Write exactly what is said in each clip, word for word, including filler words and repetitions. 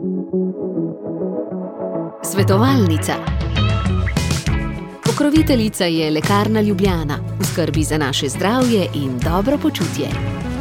Svetovalnica. Pokroviteljica je Lekarna Ljubljana, v skrbi za naše zdravje in dobro počutje.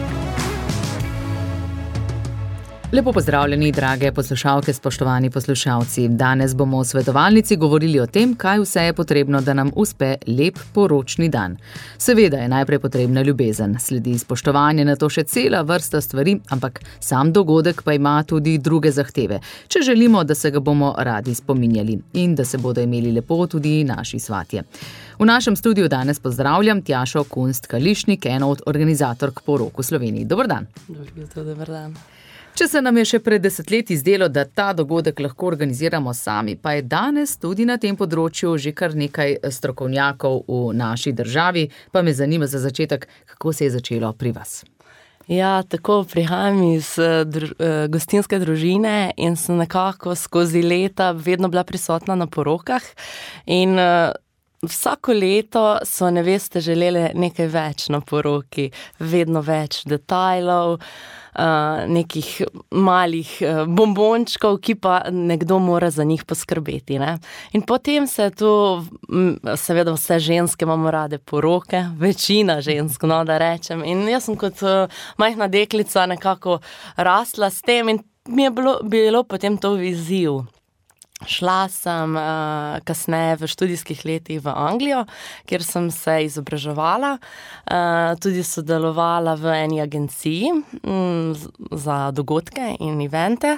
Lepo pozdravljeni, drage poslušalke, spoštovani poslušalci. Danes bomo v svetovalnici govorili o tem, kaj vse je potrebno, da nam uspe lep poročni dan. Seveda je najprej potrebna ljubezen, sledi spoštovanje, nato še cela vrsta stvari, ampak sam dogodek pa ima tudi druge zahteve, če želimo, da se ga bomo radi spominjali in da se bodo imeli lepo tudi naši svatje. V našem studiu danes pozdravljam Tjašo Kunst-Kališnik, eno od organizatork porok v Sloveniji. Dober dan. Dobar jutro, dobar dan. Če se nam je še pred desetletji zdelo, da ta dogodek lahko organiziramo sami, pa je danes tudi na tem področju že kar nekaj strokovnjakov v naši državi, pa me zanima za začetek, kako se je začelo pri vas. Ja, tako prihajam iz dru, gostinske družine in sem nekako skozi leta vedno bila prisotna na porokah in vsako leto so neveste želele nekaj več na poroki, vedno več detajlov, Uh, nekih malih uh, bombončkov, ki pa nekdo mora za njih poskrbeti. Ne? In potem se tu, seveda vse ženske imamo rade poroke, večina žensk, no, da rečem. In jaz sem kot uh, majhna deklica nekako rasla s tem in mi je bilo, bilo potem to izziv. Šla sem uh, kasneje v študijskih letih v Anglijo, kjer sem se izobraževala, uh, tudi sodelovala v eni agenciji um, za dogodke in evente.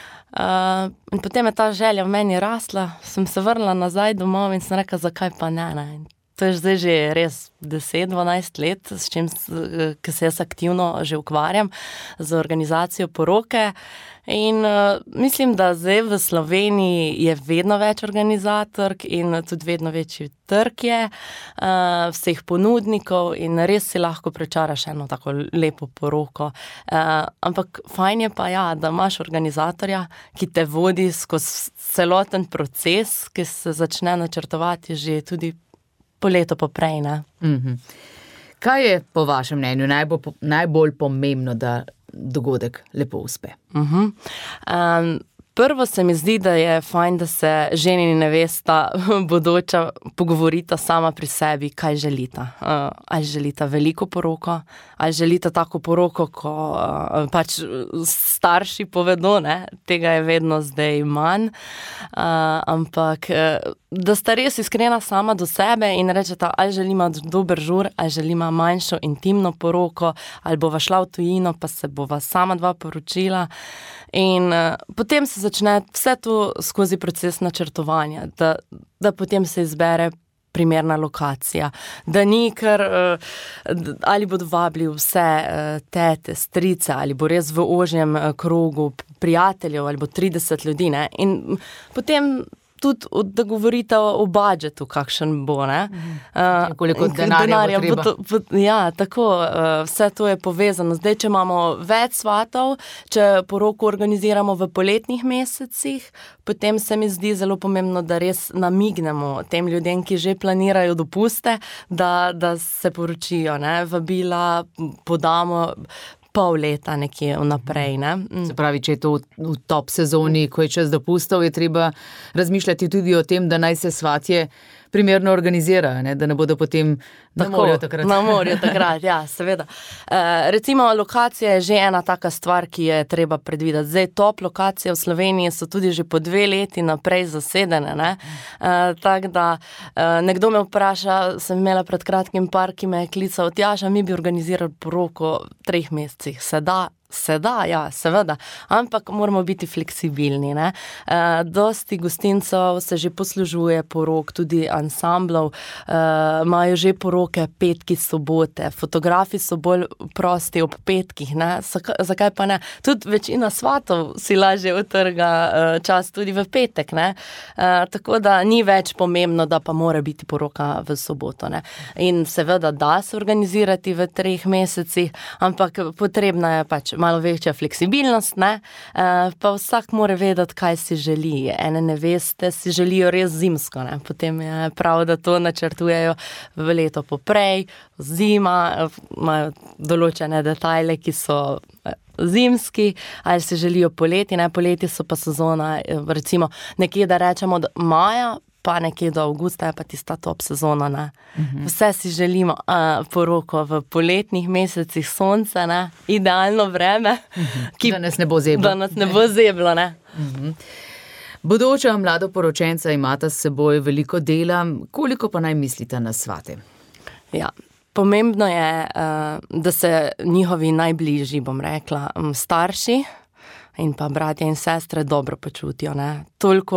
Uh, in potem je ta želja v meni rasla, sem se vrnila nazaj domov in sem rekla, zakaj pa ne, ne. To je zdaj že res deset dvanajst let, s čim ki se jaz aktivno že ukvarjam z organizacijo poroke. In uh, mislim, da zdaj v Sloveniji je vedno več organizatork in tudi vedno večji trg je uh, vseh ponudnikov in res si lahko prečaraš eno tako lepo poroko. Uh, ampak fajn je pa ja, da imaš organizatorja, ki te vodi skozi celoten proces, ki se začne načrtovati že tudi po leto poprej, ne? Mm-hmm. Kaj je po vašem mnenju najbolj, najbolj pomembno, da dogodek lepo uspe? Uh-huh. Um, prvo se mi zdi, da je fajn, da se ženi in nevesta bodoča pogovorita sama pri sebi, kaj želita. Uh, ali želita veliko poroko, ali želita tako poroko, ko uh, pač starši povedo, ne? Tega je vedno zdaj manj. Uh, ampak uh, da sta res iskrena sama do sebe in rečeta, ali želima dober žur, ali želima manjšo intimno poroko, ali bova šla v tujino, pa se bova sama dva poročila. In uh, potem se začne vse to skozi proces načrtovanja, da, da potem se izbere primerna lokacija, da ni kar, uh, ali bodo vabili vse uh, tete, strice, ali bo res v ožjem uh, krogu prijateljev, ali bo trideset ljudi, ne? In potem tudi, da govorite o, o budžetu, kakšen bo, ne? Uh, Koliko denarja, denarja bo treba. Bo to, bo, ja, tako, uh, vse to je povezano. Zdaj, če imamo več svatov, če poroko organiziramo v poletnih mesecih, potem se mi zdi zelo pomembno, da res namignemo tem ljudem, ki že planirajo dopuste, da, da se poročijo, ne? Vabila podamo pol leta nekje vnaprej, ne? Mm. Se pravi, če je to v top sezoni, ko je čas dopustov, je treba razmišljati tudi o tem, da naj se svatje primerno organizirajo, ne? Da ne bodo potem na morju takrat. Na morju takrat, ja, seveda. E, recimo, lokacija je že ena taka stvar, ki je treba predvideti. Zdaj, top lokacije v Sloveniji so tudi že po dve leti naprej zasedene, ne? E, tako da, e, nekdo me vpraša, sem imela pred kratkim par, ki me je klical, Tjaša, mi bi organizirali poroko v treh mesecih. Se da? Se da, ja, seveda, ampak moramo biti fleksibilni, ne. E, dosti gostincev se že poslužuje porok, tudi ansamblov, e, imajo že poroke petki, sobote, fotografi so bolj prosti ob petkih, ne, Zaka, zakaj pa ne? Tudi večina svatov si lažje utrga e, čas tudi v petek, ne. E, tako da ni več pomembno, da pa mora biti poroka v soboto, ne. In seveda da se organizirati v treh mesecih, ampak potrebna je pač malo večja fleksibilnost, ne, pa vsak mora vedeti, kaj si želi. Ene neveste si želijo res zimsko, ne, potem je prav, da to načrtujejo v leto poprej, zima, imajo določene detajle, ki so zimski, ali se želijo poleti, ne, poleti so pa sezona, recimo nekje, da rečemo maja, pa nekje do avgusta je pa tista top sezona, ne. Uh-huh. Vse si želimo uh, poroko v poletnih mesecih, sonce, ne, idealno vreme. Uh-huh. Ki, da nas ne bo zeblo. Da nas ne bo zeblo, ne. Uh-huh. Bodoča mladoporočenca imata s seboj veliko dela, koliko pa naj mislite na svate? Ja. Pomembno je, da se njihovi najbližji, bom rekla, starši in pa bratje in sestre dobro počutijo, ne. Toliko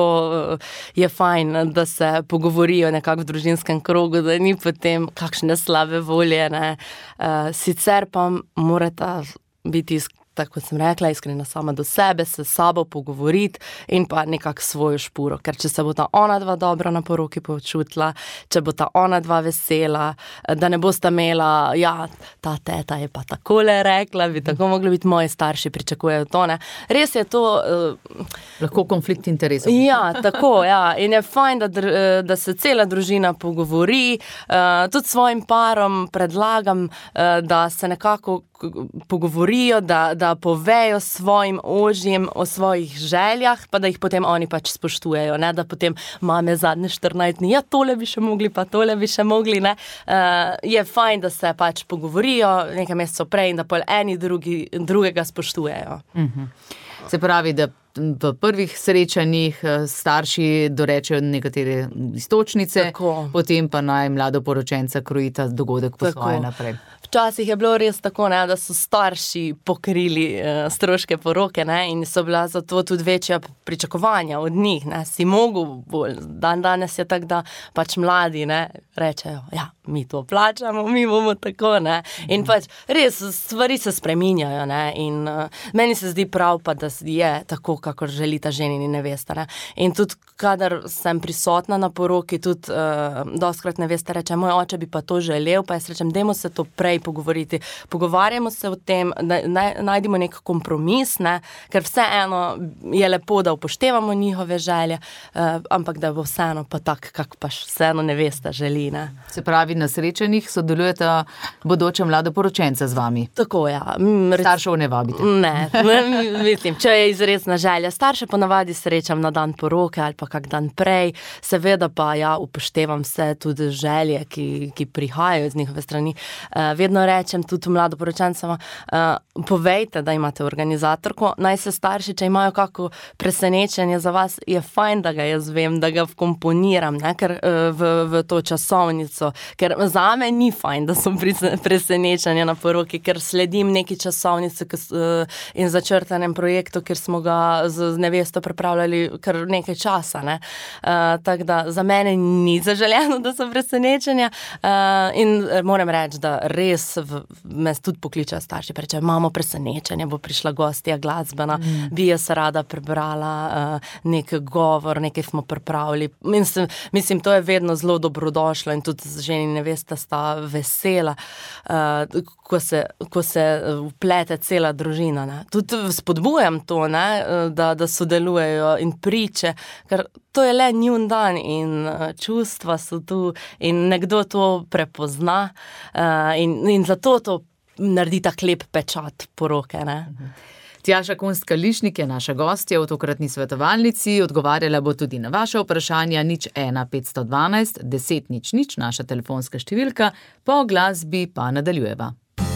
je fajn, da se pogovorijo nekako v družinskem krogu, da ni potem kakšne slabe volje, ne. Sicer pa morata biti tako kot sem rekla, iskrena sama do sebe, se s sabo pogovoriti in pa nekako svojo špuro. Ker če se bo ta ona dva dobro na poroki počutila, če bo ta ona dva vesela, da ne bosta imela, ja, ta teta je pa takole rekla, bi tako mogli biti moji starši, pričakujejo to, ne. Res je to... Uh, Lahko konflikt interesov. Ja, tako, ja. In je fajn, da, da se cela družina pogovori. Uh, tudi svojim parom predlagam, uh, da se nekako pogovorijo, da, da povejo svojim ožjim o svojih željah, pa da jih potem oni pač spoštujejo, ne, da potem mame zadnje štirinajst dni, ja, tole bi še mogli, pa tole bi še mogli, ne. Uh, je fajn, da se pač pogovorijo nekaj mesecev prej in da pol eni drugi, drugega spoštujejo. Uh-huh. Se pravi, da v prvih srečanjih starši dorečejo nekatere istočnice, tako. Potem pa naj mladoporočenca krojita dogodek po tako. Svoje naprej. Včasih je bilo res tako, ne, da so starši pokrili uh, stroške poroke, ne, in so bila zato tudi večja pričakovanja od njih, ne, si mogel bolj. Dan danes je tako, da pač mladi, ne, rečejo, ja, mi to plačamo, mi bomo tako, ne, in pač res stvari se spreminjajo, ne, in uh, meni se zdi prav pa, da je tako, kakor želita ženin in nevesta, ne, in tudi kadar sem prisotna na poroki, tudi uh, dostkrat nevesta reče, moj oče bi pa to želel, pa jaz rečem, dajmo se to prej pogovoriti. Pogovarjamo se o tem, da najdemo nek kompromis, ne, ker vseeno je lepo, da upoštevamo njihove želje, uh, ampak da bo vseeno pa tak, kak pa vseeno nevesta želi, ne. Se pravi, na srečanjih sodelujeta bodoča mladoporočenca z vami? Tako, ja. Staršev ne vabite? Ne, mislim, če je izredna želja. Starše ponavadi srečam na dan poroke ali pa kak dan prej, seveda pa ja, upoštevam vse tudi želje, ki, ki prihajajo z njihove strani. Uh, vedno rečem tudi mladoporočencama, uh, povejte, da imate organizatorko, naj se starši, če imajo kako presenečenje za vas, je fajn, da ga jaz vem, da ga vkomponiram, ne, ker uh, v, v to časovnico, ker zame ni fajn, da so presenečenja na poroki, ker sledim neki časovnici uh, in začrtanem projektu, ker smo ga z, z nevesto pripravljali kar nekaj časa, ne. Uh, tako da za mene ni zaželjeno, da so presenečenja uh, in moram reči, da res v, me tudi pokličajo starši, preče, imamo presenečenje, bo prišla gostja glasbena, mm. bi jaz rada prebrala uh, nek govor, nekaj smo pripravili. Mislim, mislim, to je vedno zelo dobrodošlo in tudi ženi in nevesta sta vesela, uh, ko, se, ko se vplete cela družina. Ne. Tudi spodbujam to, ne, da, da sodelujejo in priče, ker to je le njun dan in čustva so tu in nekdo to prepozna uh, in, in zato to naredi tak lep pečat poroke, ne. Tjaša Kunst-Kališnik je naša gostja v tokratni svetovalnici, odgovarjala bo tudi na vaše vprašanja, nič ena petsto dvanajst deset nič nič, naša telefonska številka, po glasbi pa nadaljujeva.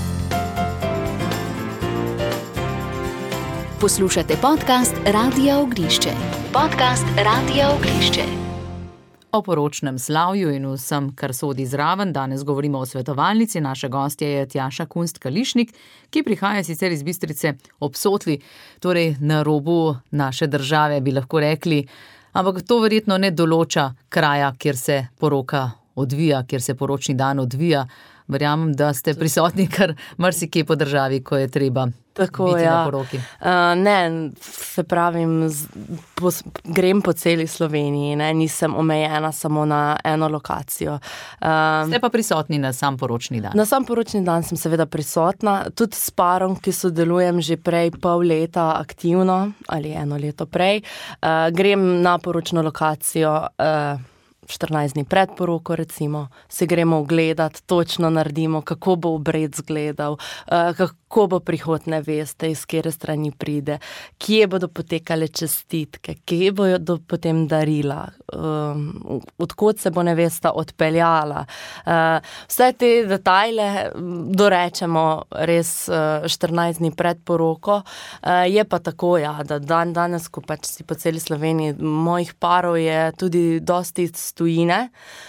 Poslušate podcast Radia Ognišče. Podcast Radia Ognišče. O poročnem slavju in vsem, kar sodi zraven, danes govorimo o svetovalnici. Naša gostja je Tjaša Kunst-Kališnik, ki prihaja sicer iz Bistrice ob Sotli, torej na robu naše države, bi lahko rekli, ampak to verjetno ne določa kraja, kjer se poroka odvija, kjer se poročni dan odvija. verjamem, da ste prisotni kar marsikje po državi, ko je treba Tako, biti ja. na poroki. Uh, ne, se pravim, z, po, grem po celi Sloveniji, ne, nisem omejena samo na eno lokacijo. Uh, Ste pa prisotni na sam poročni dan? Na sam poročni dan sem seveda prisotna, tudi s parom, ki sodelujem že prej pol leta aktivno ali eno leto prej. Uh, grem na poročno lokacijo uh, štirinajst dni pred poroko, recimo, se gremo ogledat, točno naredimo, kako bo obred izgledal, uh, kako bo prihod neveste, iz kere strani pride, kje bodo potekale čestitke, kje bodo potem darila, um, odkot se bo nevesta odpeljala. Uh, vse te detajle dorečemo res uh, štirinajst dni pred poroko. Uh, je pa tako, ja, da dan danes, ko pač si po celi Sloveniji, mojih parov je tudi dosti tujine.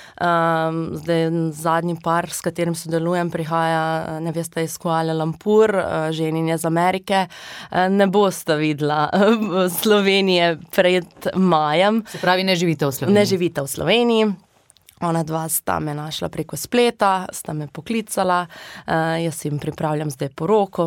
Um, zdaj zadnji par, s katerim sodelujem, prihaja nevesta iz Kuala Lumpur, uh, ženin je z Amerike. Uh, ne boste videla uh, Slovenije pred majem. Se pravi, ne živite v Sloveniji? Ne živite v Sloveniji. Ona dva sta me našla preko spleta, sta me poklicala, uh, jaz jim pripravljam zdaj poroko,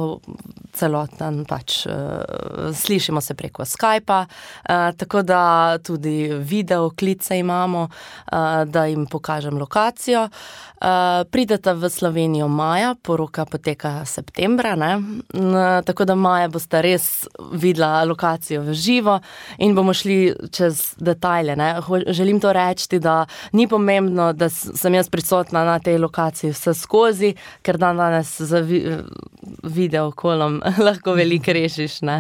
celoten pač uh, slišimo se preko Skypa, uh, tako da tudi video klice imamo, uh, da jim pokažem lokacijo. Uh, pridete v Slovenijo maja, poroka poteka septembra, ne? Uh, tako da maja boste res videla lokacijo v živo in bomo šli čez detajle, ne? Želim to reči, da ni pomembno, da sem jaz prisotna na tej lokaciji vse skozi, ker dan danes za vi, video kolom lahko veliko rešiš, ne?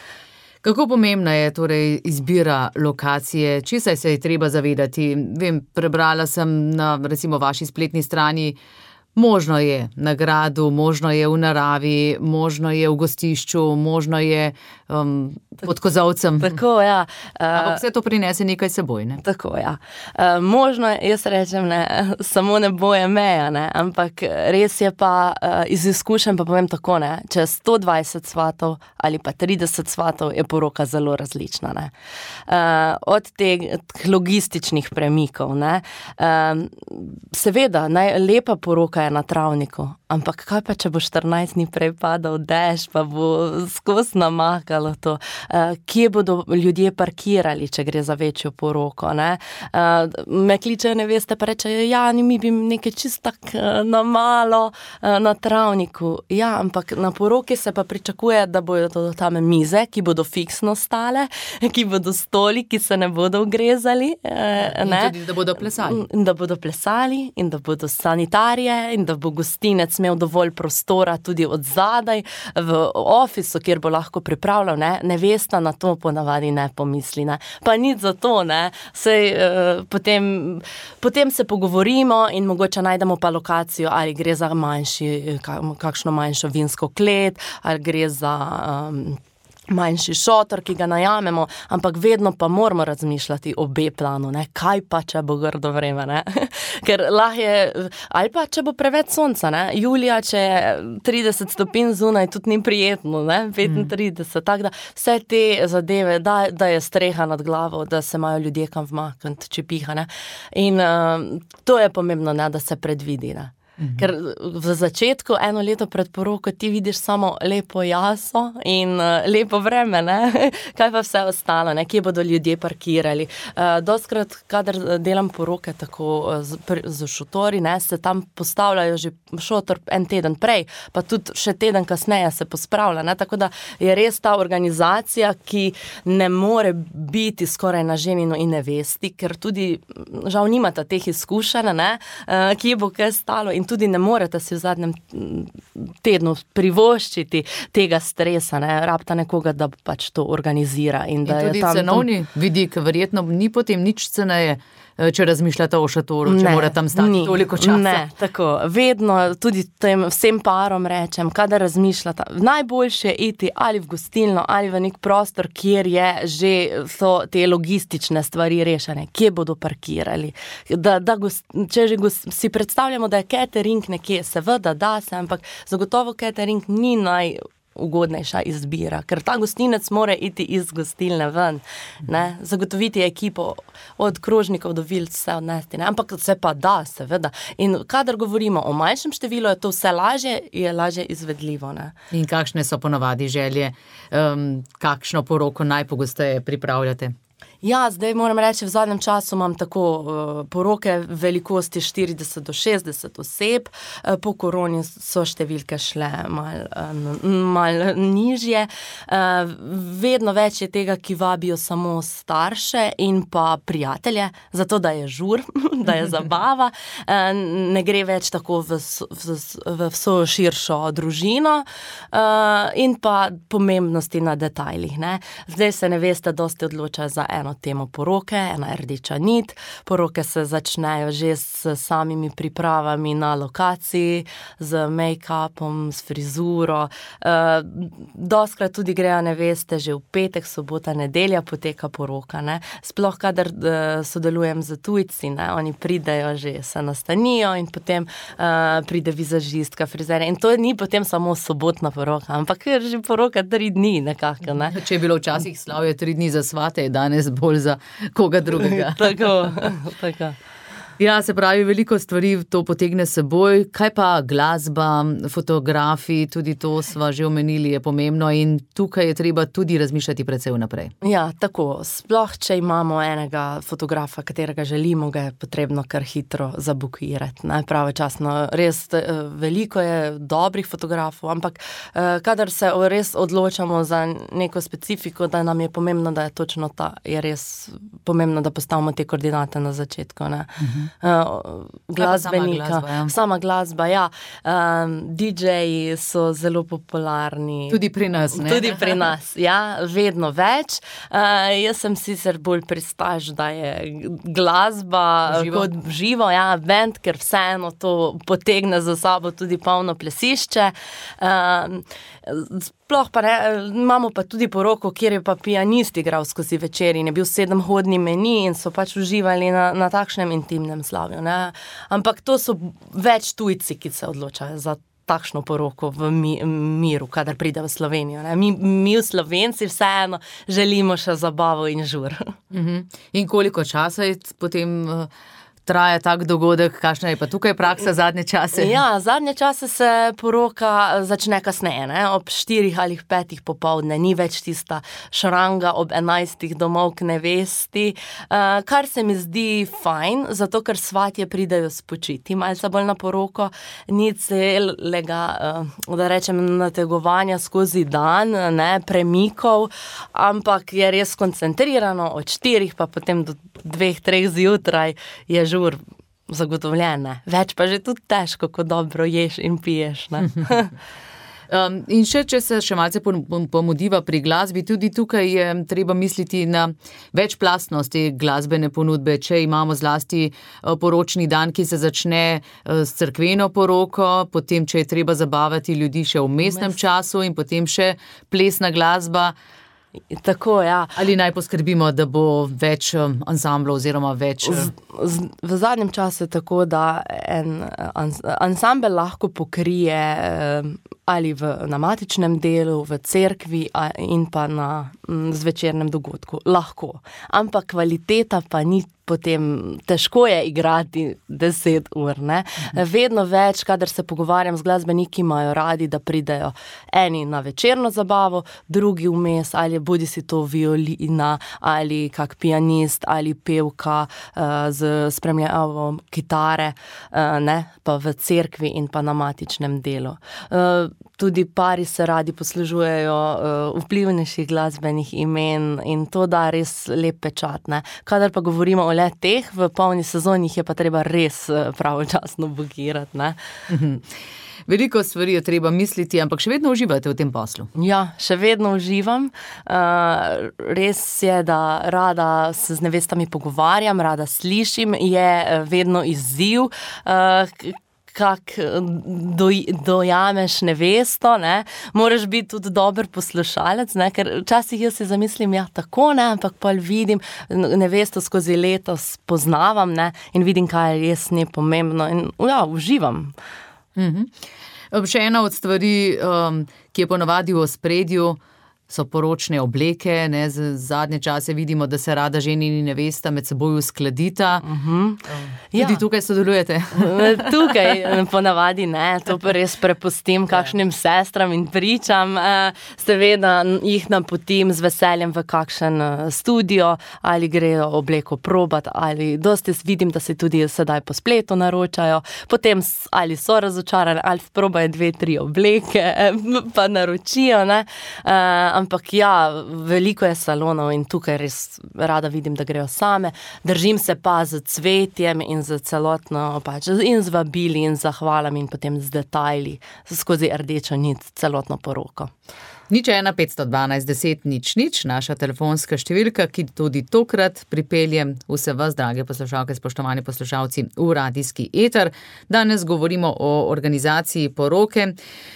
Kako pomembna je torej izbira lokacije, česa se je treba zavedati? Vem, prebrala sem na recimo vaši spletni strani, možno je na gradu, možno je v naravi, možno je v gostišču, možno je um, pod kozovcem. Tako, ja. Uh, Ampak vse to prinese nekaj seboj, ne? Tako, ja. Uh, možno, jaz rečem, ne, samo ne boje meja, ne, ampak res je pa, uh, iz izkušenj pa povem tako, ne, če sto dvajset svatov ali pa trideset svatov je poroka zelo različna, ne. Uh, od teh logističnih premikov, ne. Uh, seveda, naj, lepa poroka je na travniku, ampak kaj pa, če bo štirinajst dni prej padal dež, pa bo skozi namakalo to. Uh, kje bodo ljudje parkirali, če gre za večjo poroko, ne? Uh, me kličejo neveste, pa rečejo, ja, mi bi nekaj čisto tak uh, na malo uh, na travniku. Ja, ampak na poroki se pa pričakuje, da bodo tam mize, ki bodo fiksno stale, ki bodo stoli, ki se ne bodo ugrezali. Uh, in ne? tudi, da bodo plesali. In da bodo plesali, in da bodo sanitarije, in da bo gostinec imel dovolj prostora tudi od zadaj v ofisu, kjer bo lahko pripravljal, ne, nevesta na to ponavadi ne pomisli, ne. Pa nič za to, ne, sej uh, potem, potem se pogovorimo in mogoče najdemo pa lokacijo, ali gre za manjši, kakšno manjšo vinsko klet, ali gre za um, manjši šotor, ki ga najamemo, ampak vedno pa moramo razmišljati o B-planu, ne, kaj pa, če bo grdo vreme, ne, ker lahko je, ali pa, če bo preveč sonca, ne, julija, če je trideset stopinj zunaj, tudi ni prijetno, ne, petintrideset, mm. tako da vse te zadeve, da, da je streha nad glavo, da se imajo ljudje kam vmakniti, če piha, ne, in uh, to je pomembno, ne, da se predvidi, ne. Mhm. Ker v začetku, eno leto pred poroko, ti vidiš samo lepo jaso in uh, lepo vreme, ne? Kaj pa vse ostalo, ne? Kje bodo ljudje parkirali. Uh, doskrat, kadar delam poroke tako z, z šotori, ne, se tam postavljajo že šotor en teden prej, pa tudi še teden kasneje se pospravlja, ne? Tako da je res ta organizacija, ki ne more biti skoraj na ženino in nevesti, ker tudi žal nimata teh izkušenj, ne? Uh, kje bo kaj stalo in tudi ne morete si v zadnjem tednu privoščiti tega stresa, ne, rabta nekoga, da pač to organizira. In, da in tudi je tam cenovni vidik, verjetno ni potem nič ceneje, če razmišljate o šatoru, če ne, mora tam stati ni, toliko časa. Ne, tako, vedno tudi tem vsem parom rečem, kadar razmišljata, najboljše je iti ali v gostilno, ali v nek prostor, kjer je že so te logistične stvari rešene, kje bodo parkirali. Da, da gost, če že gost, si predstavljamo, da je catering nekje, seveda da se, ampak zagotovo catering ni naj ugodnejša izbira, ker ta gostinec mora iti iz gostilne ven, ne, zagotoviti ekipo od krožnikov do vilc vse odnesti, ne, ampak se pa da, seveda. In kadar govorimo o manjšem številu, je to vse lažje, je lažje izvedljivo, ne. In kakšne so ponavadi želje, um, kakšno poroko najpogosteje pripravljate? Ja, zdaj moram reči, v zadnjem času imam tako uh, poroke velikosti štirideset do šestdeset oseb, uh, po koroni so številke šle malo uh, mal nižje. Uh, vedno več je tega, ki vabijo samo starše in pa prijatelje, zato da je žur, da je zabava. Uh, ne gre več tako v, v, v vso širšo družino uh, in pa pomembnosti na detajlih, ne. Zdaj se neveste dosti odločajo za eno temo poroke, ena rdeča nit. Poroke se začnejo že s samimi pripravami na lokaciji, z make-upom, s frizuro. Uh, doskrat tudi grejo neveste že v petek, sobota, nedelja poteka poroka, ne. Sploh kadar uh, sodelujem z tujci, ne, oni pridejo že, se nastanijo in potem uh, pride vizažistka, frizerja in to ni potem samo sobotna poroka, ampak je že poroka tri dni nekako, ne. Če je bilo včasih slavje tri dni za svate, je danes bolj za koga drugega. Tako, tako. Ja, se pravi, veliko stvari to potegne seboj. Kaj pa glasba, fotografi, tudi to sva že omenili, je pomembno in tukaj je treba tudi razmišljati precej vnaprej. Ja, tako. Sploh, če imamo enega fotografa, katerega želimo, ga je potrebno kar hitro zabukirati, ne, pravočasno. Res veliko je dobrih fotografov, ampak kadar se res odločamo za neko specifiko, da nam je pomembno, da je točno ta, je res pomembno, da postavimo te koordinate na začetku, ne. Uh-huh. Uh, glasbenika, sama glasba, ja. Sama glasba, ja. Um, D J-ji so zelo popularni. Tudi pri nas, ne? Tudi pri nas, ja, vedno več. Uh, jaz sem sicer bolj pristaš, da je glasba živo. Kot živo, ja, band, ker vseeno to potegne za sabo tudi polno plesišče. Um, Sploh pa ne, imamo pa tudi poroko, kjer je pa pianist igral skozi večer in je bil sedemhodni meni in so pač uživali na, na takšnem intimnem slavju, ne. Ampak to so več tujci, ki se odločajo za takšno poroko v mi, miru, kadar pride v Slovenijo, ne. Mi, mi v Slovenci vseeno želimo še zabavo in žur. Uh-huh. In koliko časa je potem uh... traja tak dogodek, kakšna je pa tukaj praksa zadnje čase? Ja, zadnje čase se poroka začne kasneje, ne, ob štirih ali petih popoldne, ni več tista šranga ob enajstih domov k nevesti, uh, kar se mi zdi fajn, zato ker svatje pridejo spočiti malce bolj na poroko, ni celega, uh, da rečem, nategovanja skozi dan, ne, premikov, ampak je res koncentrirano od štirih pa potem do dveh, treh zjutraj je žur zagotovljene. Več pa že tudi težko, ko dobro ješ in piješ, ne. um, in še, če se še malce pomudiva pri glasbi, tudi tukaj je treba misliti na večplastnost te glasbene ponudbe. Če imamo zlasti poročni dan, ki se začne s cerkveno poroko, potem, če je treba zabavati ljudi še v mestnem času in potem še plesna glasba. Tako, ja. Ali naj poskrbimo, da bo več ansamblov oziroma več... Z, z, v zadnjem času je tako, da en ans, ansambel lahko pokrije ali v, na matičnem delu, v cerkvi in pa na m, zvečernem dogodku. Lahko. Ampak kvaliteta pa ni potem težko je igrati deset ur, ne. Vedno več, kadar se pogovarjam z glasbeniki, imajo radi, da pridejo eni na večerno zabavo, drugi vmes, ali bodi si to violina, ali kak pianist, ali pevka uh, z spremljavom kitare, uh, ne, pa v cerkvi in pa na matičnem delu. Uh, Tudi pari se radi poslužujejo uh, vplivnejših glasbenih imen in to da res lep pečat, ne. Kadar pa govorimo o le teh, v polni sezoni jih je pa treba res pravočasno bukirati, ne. Veliko stvari je treba misliti, ampak še vedno uživate v tem poslu. Ja, še vedno uživam. Uh, res je, da rada se z nevestami pogovarjam, rada slišim, je vedno izziv, uh, kak doj, dojameš nevesto, ne, moraš biti tudi dober poslušalec, ne, ker včasih jaz si zamislim, ja, tako, ne, ampak pa vidim nevesto skozi leto spoznavam, ne, in vidim, kaj je res nepomembno in ja, uživam. Mhm. Še ena od stvari, um, ki je ponavadi v ospredju, so poročne obleke, ne, z zadnje čase vidimo, da se rada ženin in nevesta med seboj uskladita. Uh-huh. Tudi ja. Tukaj sodelujete? Tukaj ponavadi ne, to pa res prepustim kakšnim sestram in pričam. Seveda jih napotim z veseljem v kakšen studio, ali grejo obleko probat, ali dosti vidim, da se tudi sedaj po spletu naročajo, potem ali so razočarani, ali probajo dve, tri obleke, pa naročijo, ne. Ampak ja, veliko je salonov in tukaj res rada vidim, da grejo same. Držim se pa z cvetjem in z celotno, pač, in z vabili in zahvalami in potem z detajli, skozi rdečo nit, celotno poroko. Nič ena petsto dvanajst deset nič nič, naša telefonska številka, ki tudi tokrat pripelje vse vas, drage poslušalke, spoštovani poslušalci, v radijski eter. Danes govorimo o organizaciji poroke.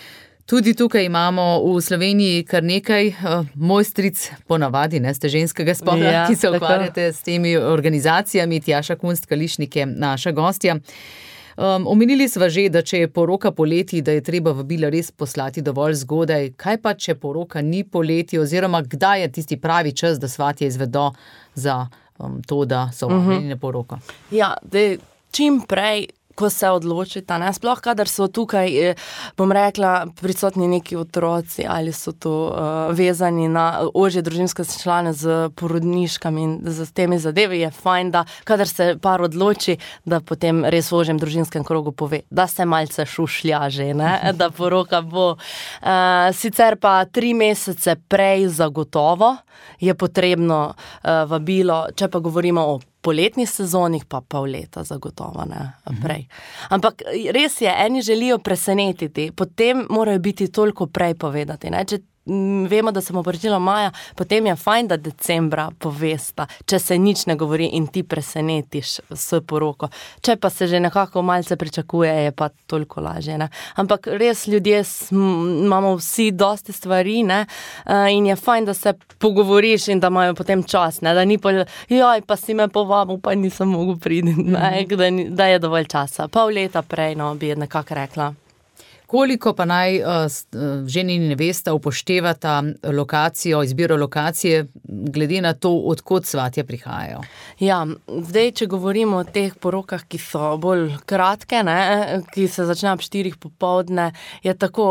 Tudi tukaj imamo v Sloveniji kar nekaj uh, mojstric, ponavadi, ne, ste ženskega spola, ja, ki se ukvarjate s temi organizacijami. Tjaša Kunst-Kališnik je naša gostja. Um, omenili sva že, da če je poroka poleti, da je treba vabila res poslati dovolj zgodaj. Kaj pa, če poroka ni poleti, oziroma kdaj je tisti pravi čas, da svatje izvedo za um, to, da so vabljeni na poroko? Ja, da čim prej, ko se odločita, ne, sploh kadar so tukaj, bom rekla, prisotni neki otroci ali so to uh, vezani na ožje družinske člane z porodniškami in z temi zadevi, je fajn, da kadar se par odloči, da potem res v ožjem družinskem krogu pove, da se malce šušlja že, ne, da poroka bo. Uh, sicer pa tri mesece prej zagotovo je potrebno uh, vabilo, če pa govorimo o poletnih sezonih, pa pol leta zagotovo, ne, prej. Ampak res je, eni želijo presenetiti, potem morajo biti toliko prej povedati, ne, če vemo, da se bomo poročili maja, potem je fajn, da decembra povesta, če se nič ne govori in ti presenetiš s poroko. Če pa se že nekako malce pričakuje, je pa toliko lažje, ne. Ampak res ljudje imamo vsi dosti stvari, ne, in je fajn, da se pogovoriš in da imajo potem čas, ne, da ni pa, joj, pa si me povabil, pa nisem mogel priti, ne, da, da je dovolj časa. Pol leta prej, no, bi nekako rekla. Koliko pa naj uh, ženin in nevesta upoštevata lokacijo, izbiro lokacije, glede na to, odkot svatje prihajajo? Ja, zdaj, če govorimo o teh porokah, ki so bolj kratke, ne, ki se začnejo ob štirih popoldne, je tako,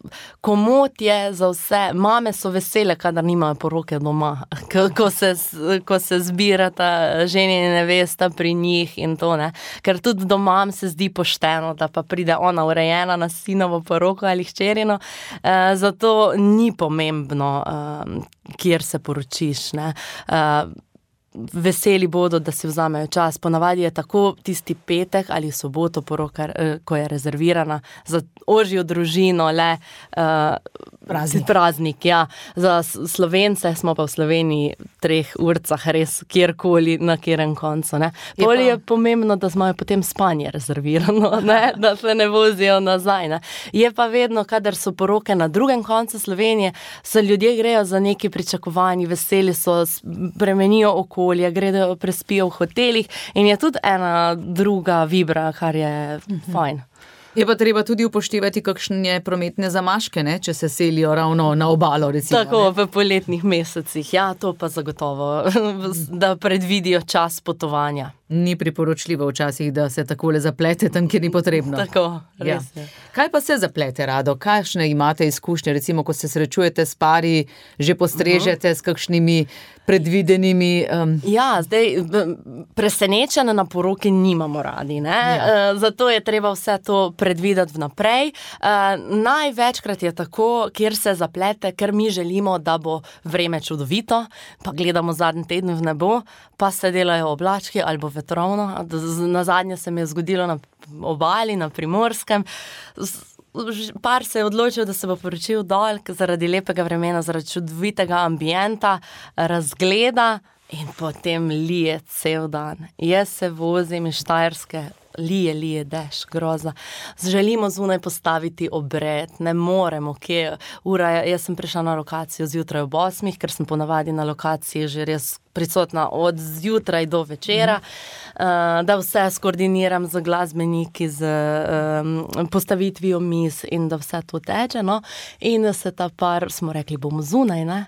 komot je za vse, mame so vesele, kadar nimajo poroke doma, ko, ko, se, ko se zbirata ženin in nevesta pri njih in to, ne, ker tudi doma se zdi pošteno, da pa pride ona urejena na sina poroko ali hčerino, uh, zato ni pomembno, uh, kjer se poročiš, ne. Uh, veseli bodo, da si vzamejo čas. Ponavadi je tako tisti petek ali soboto poroka, ko je rezervirana za ožjo družino, le uh, praznik. praznik, ja. Za Slovence smo pa v Sloveniji treh urcah res kjerkoli, na kjerem koncu, ne. Pol je, je pomembno, da imajo potem spanje rezervirano, ne, da se ne vozijo nazaj, ne. Je pa vedno, kadar so poroke na drugem koncu Slovenije, se ljudje grejo za neki pričakovanji, veseli so, premenijo okolje, gredo, prespijo v hotelih in je tudi ena druga vibra, kar je mhm. fajn. Je pa treba tudi upoštevati kakšne prometne zamaške, ne, če se selijo ravno na obalo, recimo. Tako, ne? V poletnih mesecih, ja, to pa zagotovo, da predvidijo čas potovanja. Ni priporočljivo včasih, da se takole zaplete tam, kjer ni potrebno. Tako, res ja. je. Kaj pa se zaplete rado? Kakšne imate izkušnje, recimo, ko se srečujete s pari, že postrežete uh-huh. s kakšnimi predvidenimi... Um... Ja, zdaj, presenečene na poroki nimamo radi, ne? Ja. Uh, zato je treba vse to predvideti vnaprej. Uh, največkrat je tako, kjer se zaplete, ker mi želimo, da bo vreme čudovito, pa gledamo zadnji teden v nebo, pa se delajo oblački ali bo vetrovno. Na zadnje se mi je zgodilo na obali, na Primorskem. Par se je odločil, da se bo poročil dol zaradi lepega vremena, zaradi čudovitega ambienta, razgleda in potem lije cel dan. Jaz se vozim iz Štajerske lije, lije dež, groza. Želimo zunaj postaviti obred, ne moremo, kje ura je, jaz sem prišla na lokacijo zjutraj ob osmih, ker sem ponavadi na lokaciji že res prisotna od zjutraj do večera, mm. da vse skoordiniram z glasbeniki, z um, postavitvijo miz in da vse to teče, no. In se ta par, smo rekli, bomo zunaj, ne.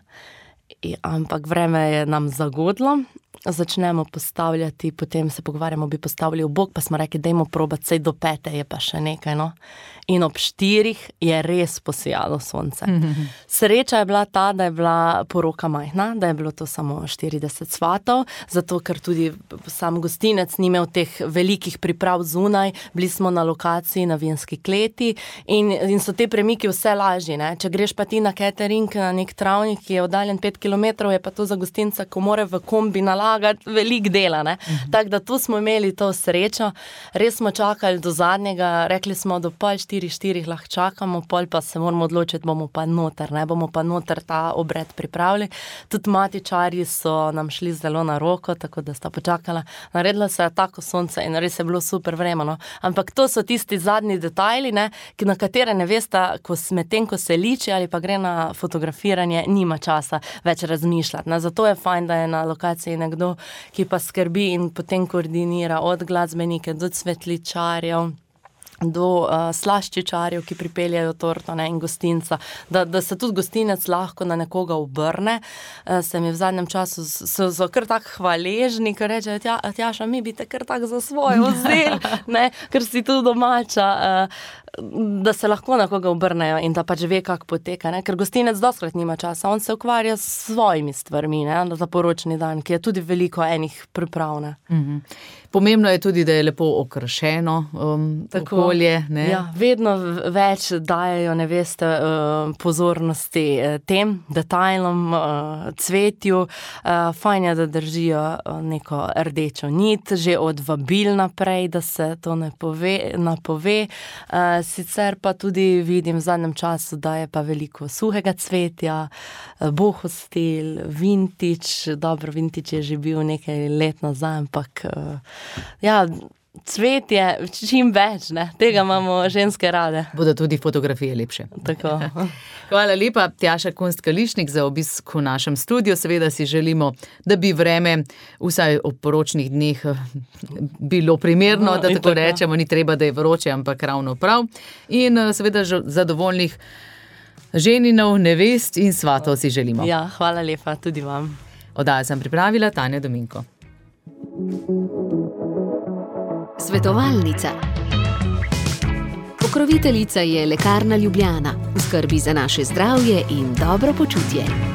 I, ampak vreme je nam zagodlo, začnemo postavljati, potem se pogovarjamo, bi postavili v bok, pa smo rekli, dajmo probati, sej do pete je pa še nekaj, no. In ob štirih je res posijalo sonce. Mm-hmm. Sreča je bila ta, da je bila poroka majhna, da je bilo to samo štirideset svatov, zato ker tudi sam gostinec ni imel teh velikih priprav zunaj, bili smo na lokaciji, na vinski kleti in, in so te premiki vse lažji, ne. Če greš pa ti na catering, na nek travnik, ki je oddaljen pet kilometrov, je pa to za gostinca, ko more v kombi nalagati veliko dela, ne. Mm-hmm. Tako da tu smo imeli to srečo, res smo čakali do zadnjega, rekli smo do pol štiri, štirih lahko čakamo, pol pa se moramo odločiti, bomo pa noter, ne, bomo pa noter ta obred pripravili. Tudi matičarji so nam šli zelo na roko, tako da sta počakala. Naredilo se je tako sonce in res je bilo super vreme, no. Ampak to so tisti zadnji detajli, ne, na katere ne veste, ko medtem, ko se liči ali pa gre na fotografiranje, nima časa več razmišljati, ne. Zato je fajn, da je na lokaciji nekdo, ki pa skrbi in potem koordinira od glasbenike do cvetličarjev, do uh, slaščičarjev, ki pripeljajo torto, ne, in gostinca, da, da se tudi gostinec lahko na nekoga obrne. Uh, se mi v zadnjem času so, so kar tak hvaležni, ker reče, tja, Tjaša, mi bi te kar tak za svojo vzeli, ne, ker si tu domača, uh, da se lahko na koga obrnejo in da pač ve, kako poteka, ne, ker gostinec dostkrat nima časa, on se ukvarja s svojimi stvarmi, ne, za poročni dan, ki je tudi veliko enih priprav, ne. Mm-hmm. Pomembno je tudi, da je lepo okrašeno um, okolje, ne? Ja, vedno več dajejo, ne veste, pozornosti tem detajlom, cvetju. Fajn je, da držijo neko rdečo nit, že od vabil naprej, da se to ne pove, napove. Sicer pa tudi vidim v zadnjem času, da je pa veliko suhega cvetja, boho stil, vintage, dobro, vintage je že bil nekaj let nazaj, ampak ja, cvet je čim več, ne, tega imamo ženske rade. Bodo tudi fotografije lepše. Tako. Hvala lepa, Tjaša Kunst-Kališnik, za obisk v našem studiu. Seveda si želimo, da bi vreme vsaj ob poročnih dneh bilo primerno, no, da tako, tako rečemo, ni treba, da je vroče, ampak ravno prav. In seveda zadovoljnih ženinov, nevest in svatov si želimo. Ja, hvala lepa, tudi vam. Oddajo sem pripravila Tanja Dominko. Svetovalnica. Pokroviteljica je Lekarna Ljubljana, v skrbi za naše zdravje in dobro počutje.